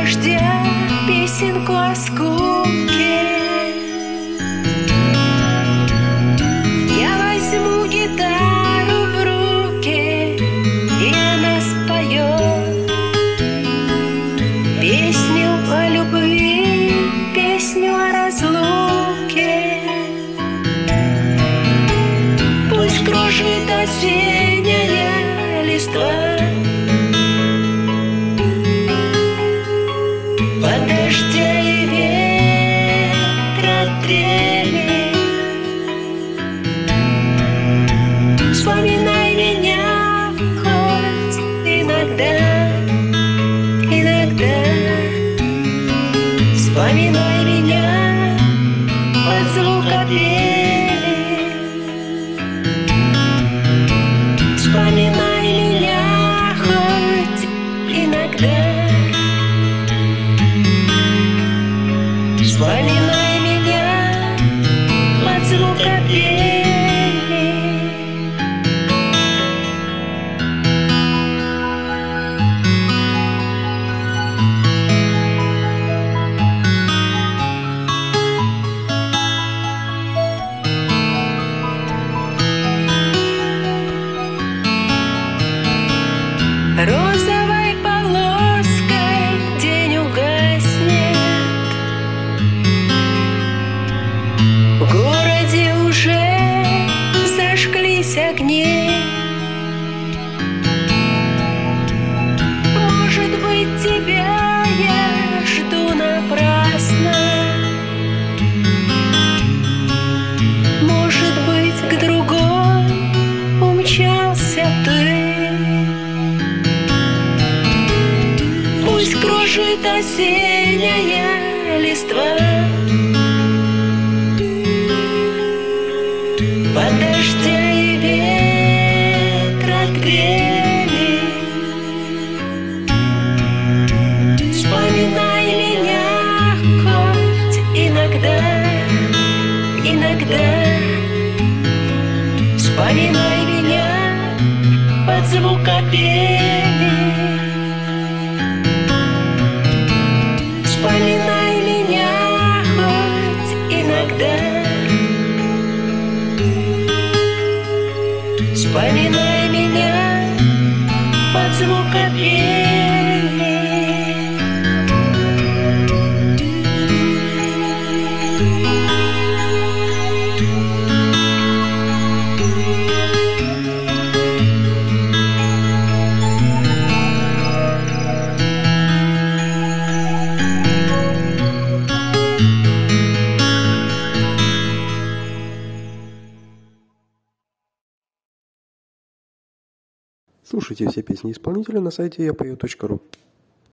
дождя песенку о скуке. Я возьму гитару в руки, и она споет песню о любви, песню о разлуке. Пусть кружит осенняя листва под дождя и ветра трели. Вспоминай меня хоть иногда, иногда. Вспоминай меня под звук пели. Вспоминай меня хоть иногда. Вспоминай меня под звук пели. Розовой полоской день угаснет. В городе уже зажглись огни. Может быть, тебя я жду напрасно. Может быть, к другой умчался ты. Пусть кружит осенняя листва под дождя и ветра трели. Вспоминай меня хоть иногда, иногда. Вспоминай меня под звук пели. Вспоминай меня хоть иногда. Вспоминай меня под звук пели. Слушайте все песни исполнителя на сайте yapeo.ru.